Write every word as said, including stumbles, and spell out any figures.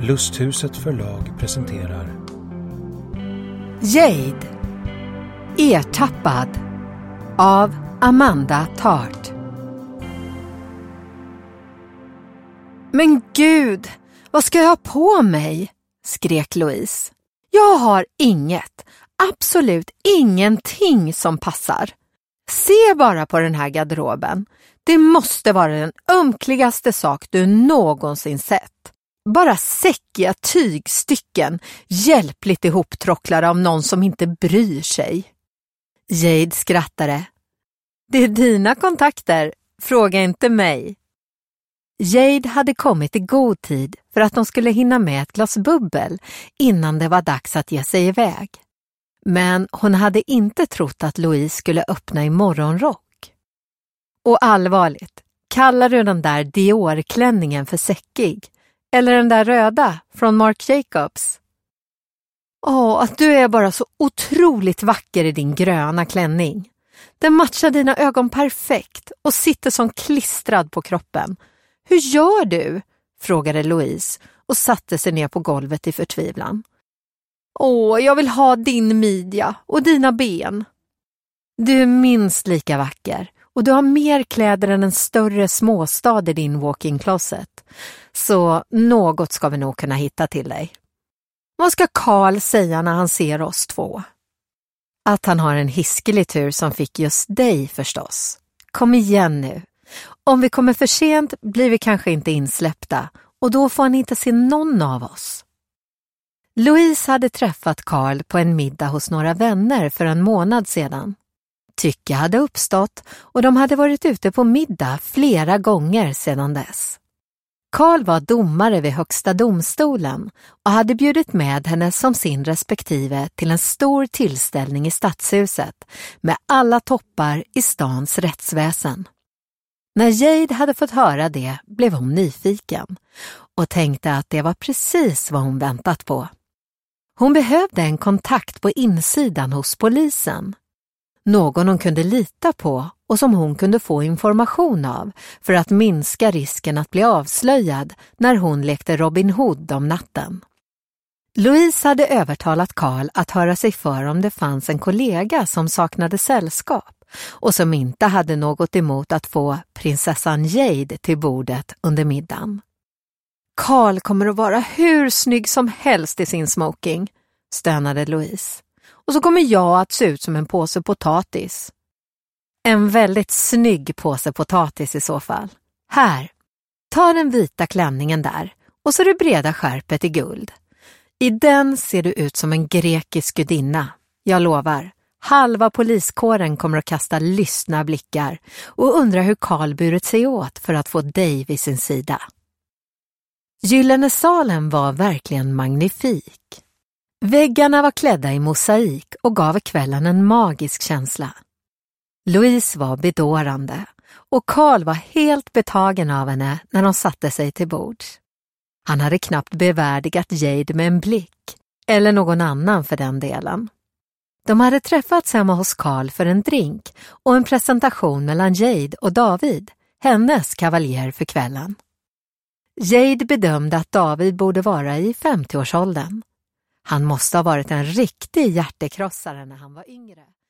Lusthuset förlag presenterar Jade, ertappad av Amanda Tart. Men gud, vad ska jag ha på mig? Skrek Louise. Jag har inget, absolut ingenting som passar. Se bara på den här garderoben. Det måste vara den ömkligaste sak du någonsin sett. Bara säckiga tygstycken, hjälpligt ihoptråcklade av någon som inte bryr sig. Jade skrattade. Det är dina kontakter, fråga inte mig. Jade hade kommit i god tid för att de skulle hinna med ett glas bubbel innan det var dags att ge sig iväg. Men hon hade inte trott att Louise skulle öppna i morgonrock. Och allvarligt, kallar du den där Dior-klänningen för säckig? Eller den där röda från Marc Jacobs? Åh, att du är bara så otroligt vacker i din gröna klänning. Den matchar dina ögon perfekt och sitter som klistrad på kroppen. Hur gör du? Frågade Louise och satte sig ner på golvet i förtvivlan. Åh, jag vill ha din midja och dina ben. Du är minst lika vacker och du har mer kläder än en större småstad i din walk-in closet. Så något ska vi nog kunna hitta till dig. Vad ska Carl säga när han ser oss två? Att han har en hiskelig tur som fick just dig förstås. Kom igen nu. Om vi kommer för sent blir vi kanske inte insläppta och då får han inte se någon av oss. Louise hade träffat Carl på en middag hos några vänner för en månad sedan. Tycke hade uppstått och de hade varit ute på middag flera gånger sedan dess. Carl var domare vid högsta domstolen och hade bjudit med henne som sin respektive till en stor tillställning i stadshuset med alla toppar i stans rättsväsen. När Jade hade fått höra det blev hon nyfiken och tänkte att det var precis vad hon väntat på. Hon behövde en kontakt på insidan hos polisen. Någon hon kunde lita på och som hon kunde få information av för att minska risken att bli avslöjad när hon lekte Robin Hood om natten. Louise hade övertalat Carl att höra sig för om det fanns en kollega som saknade sällskap och som inte hade något emot att få prinsessan Jade till bordet under middagen. Carl kommer att vara hur snygg som helst i sin smoking, stönade Louise. Och så kommer jag att se ut som en påse potatis. En väldigt snygg påse potatis i så fall. Här, ta den vita klänningen där och så det breda skärpet i guld. I den ser du ut som en grekisk gudinna. Jag lovar, halva poliskåren kommer att kasta lystna blickar och undra hur Carl burit sig åt för att få dig vid sin sida. Gyllene salen var verkligen magnifik. Väggarna var klädda i mosaik och gav kvällen en magisk känsla. Louise var bedårande och Carl var helt betagen av henne när de satte sig till bords. Han hade knappt bevärdigat Jade med en blick, eller någon annan för den delen. De hade träffats hemma hos Carl för en drink och en presentation mellan Jade och David, hennes kavaljer för kvällen. Jade bedömde att David borde vara i femtioårsåldern. Han måste ha varit en riktig hjärtekrossare när han var yngre.